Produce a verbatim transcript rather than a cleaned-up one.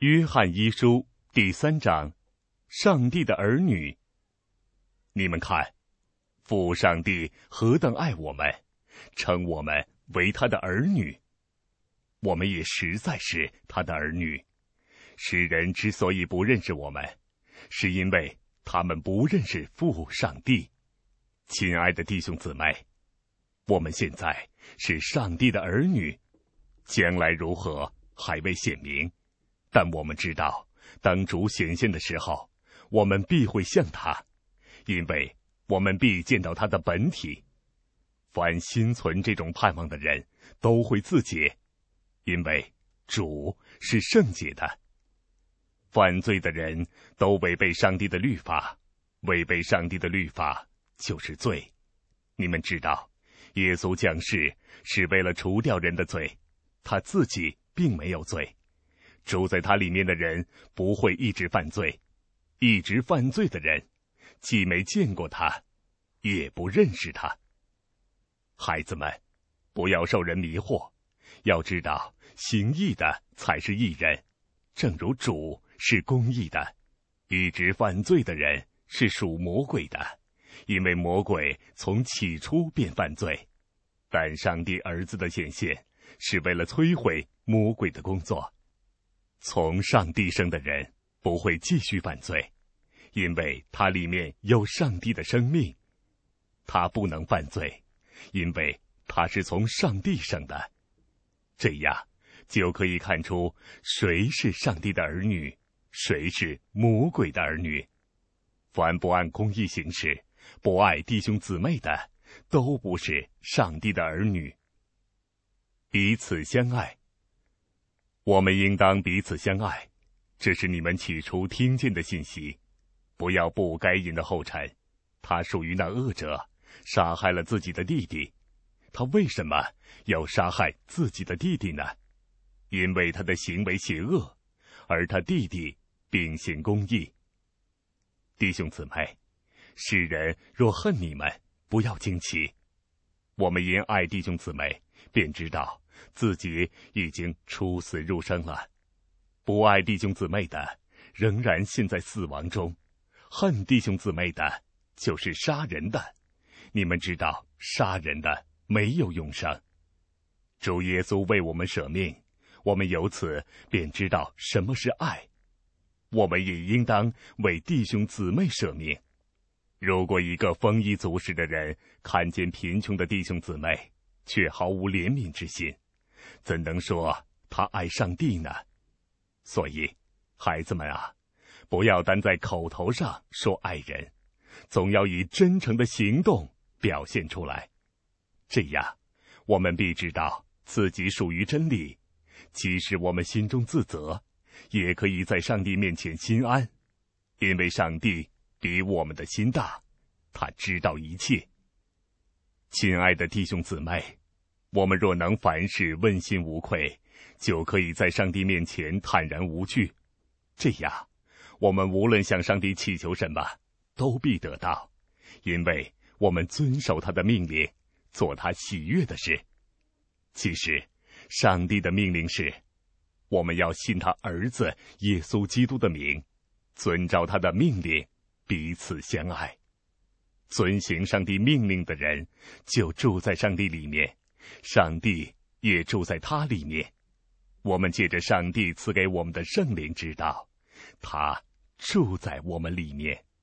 约翰一书第三章，上帝的儿女。你们看，父上帝何等爱我们，称我们为他的儿女。我们也实在是他的儿女。世人之所以不认识我们，是因为他们不认识父上帝。亲爱的弟兄姊妹，我们现在是上帝的儿女，将来如何还未显明，但我们知道，当主显现的时候，我们必会像他，因为我们必见到他的本体。凡心存这种盼望的人，都会自洁，因为主是圣洁的。犯罪的人都违背上帝的律法，违背上帝的律法就是罪。你们知道，耶稣降世是为了除掉人的罪，他自己并没有罪。住在他里面的人不会一直犯罪，一直犯罪的人既没见过他，也不认识他。孩子们，不要受人迷惑，要知道行义的才是义人，正如主是公义的。一直犯罪的人是属魔鬼的，因为魔鬼从起初便犯罪。但上帝儿子的显现是为了摧毁魔鬼的工作。从上帝生的人不会继续犯罪，因为他里面有上帝的生命。他不能犯罪，因为他是从上帝生的。这样就可以看出谁是上帝的儿女，谁是魔鬼的儿女。凡不按公义行事，不爱弟兄姊妹的，都不是上帝的儿女。彼此相爱。我们应当彼此相爱，这是你们起初听见的信息。不要步该隐的后尘，他属于那恶者，杀害了自己的弟弟。他为什么要杀害自己的弟弟呢？因为他的行为邪恶，而他弟弟秉行公义。弟兄姊妹，世人若恨你们，不要惊奇。我们因爱弟兄姊妹，便知道自己已经出死入生了。不爱弟兄姊妹的，仍然陷在死亡中；恨弟兄姊妹的，就是杀人的。你们知道，杀人的没有永生。主耶稣为我们舍命，我们由此便知道什么是爱。我们也应当为弟兄姊妹舍命。如果一个丰衣足食的人看见贫穷的弟兄姊妹，却毫无怜悯之心，怎能说他爱上帝呢？所以，孩子们啊，不要单在口头上说爱人，总要以真诚的行动表现出来。这样，我们必知道自己属于真理，即使我们心中自责，也可以在上帝面前心安，因为上帝比我们的心大，他知道一切。亲爱的弟兄姊妹，我们若能凡事问心无愧，就可以在上帝面前坦然无惧。这样，我们无论向上帝祈求什么，都必得到，因为我们遵守他的命令，做他喜悦的事。其实，上帝的命令是，我们要信他儿子耶稣基督的名，遵照他的命令，彼此相爱。遵行上帝命令的人，就住在上帝里面，上帝也住在他里面。我们借着上帝赐给我们的圣灵知道，他住在我们里面。